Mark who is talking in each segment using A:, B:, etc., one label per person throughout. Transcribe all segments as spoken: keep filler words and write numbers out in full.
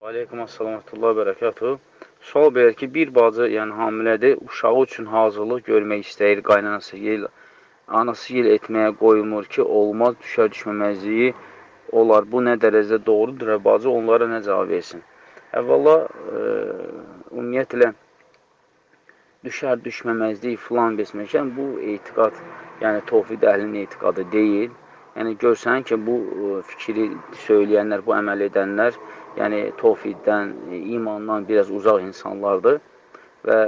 A: Aleykum assalam və bərəkatuhu. Sual verir ki, bir bacı, yəni hamilədir, uşağı üçün hazırlıq görmək istəyir, qaynanası yel, anası yel etməyə qoymur ki, olmaz, düşər düşməməzliyi olar. Bu nə dərəcədə doğrudur və bacı onlara nə cavab versin? Əvvəla, e, ümumiyyətlə, düşər düşməməzlik filan besməkən, bu etiqad, yəni tovhid əhlinin etiqadı deyil. Yəni, görsən ki, bu fikri söyləyənlər, bu əməl edənlər, yəni tovhiddən, imandan biraz uzaq insanlardır və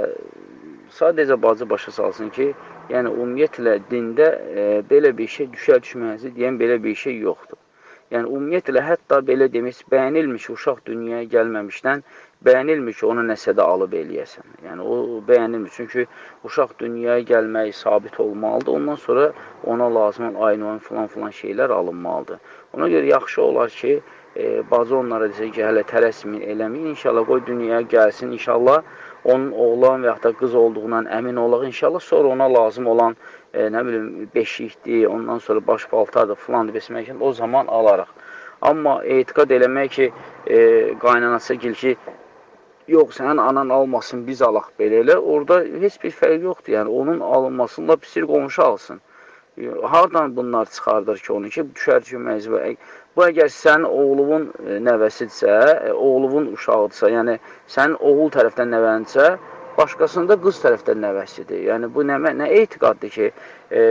A: sadəcə bacı başa salsın ki, yəni ümumiyyətlə dində e, belə bir şey düşər düşməməzlik deyən belə bir şey yoxdur. Yəni, ümumiyyətlə, hətta belə demək, bəyənilmiş uşaq dünyaya gəlməmişdən bəyənilmir ki, onu nəsə də alıb eləyəsən. Yəni, o bəyənilmir. Çünki uşaq dünyaya gəlmək sabit olmalıdır. Ondan sonra ona lazım olan ayın filan-filan şeylər alınmalıdır. Ona görə yaxşı olar ki, e, bacı onlara desə ki, hələ tələsmin, eləmin. İnşallah qoy dünyaya gəlsin. İnşallah onun oğlan və yaxud da qız olduğundan əmin olaq. İnşallah sonra ona lazım olan e, nə bilim, beşikdir, ondan sonra baş paltardır, filandır, besməkən o zaman alaraq. Amma etiqad eləmək ki, e, qaynanası gil ki, yox, sənin anan almasın, biz alaq belə elə. Orada heç bir fərq yoxdur. Yəni, onun alınmasında pisir qonşu alsın. Hardan bunlar çıxardır ki, onu ki, düşər düşməməzlik. Bu, əgər sənin oğluvun nəvəsidirsə, oğluvun uşağıdırsa, yəni sənin oğul tərəfdən nəvəndirsə, başqasında qız tərəfdən nəvəsidir. Yəni, bu nə, nə etiqaddır ki, e,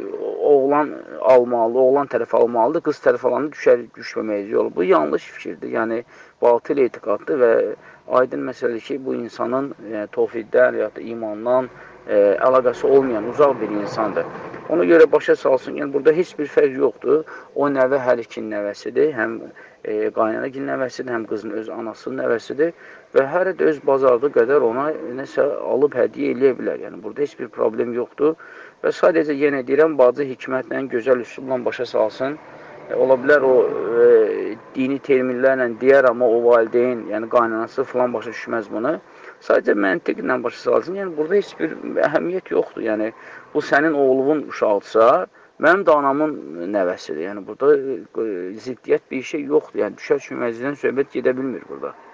A: oğlan almalı, oğlan tərəf almalıdır, qız tərəf alanı düşər düşməməyəcək olur. Bu, yanlış fikirdir. Yəni, batıl etiqaddır və aydın məsələdir ki, bu insanın yəni, tovhiddən ya da imandan e, əlaqəsi olmayan, uzaq bir insandır. Ona görə başa salsın, yəni burada heç bir fərq yoxdur. O nəvə hər ikinin nəvəsidir, həm e, qaynanagil nəvəsidir, həm qızın öz anasının nəvəsidir və hər də öz bazardığı qədər ona nəsə alıb hədiyyə eləyə bilər. Yəni burada heç bir problem yoxdur və sadəcə yenə deyirəm, bacı hikmətlə, gözəl üslubla başa salsın. E, ola bilər o e, dini terminlərlə deyər, amma o valideyn, yəni qaynanası filan başa düşməz bunu. Sadəcə məntiqlə başa salsın. Yəni, burada heç bir əhəmiyyət yoxdur. Yəni, bu sənin oğlunun uşaqdırsa, mənim də anamın nəvəsidir. Yəni, burada ziddiyyət bir şey yoxdur. Yəni, düşər düşməzlikdən söhbət gedə bilmir burada.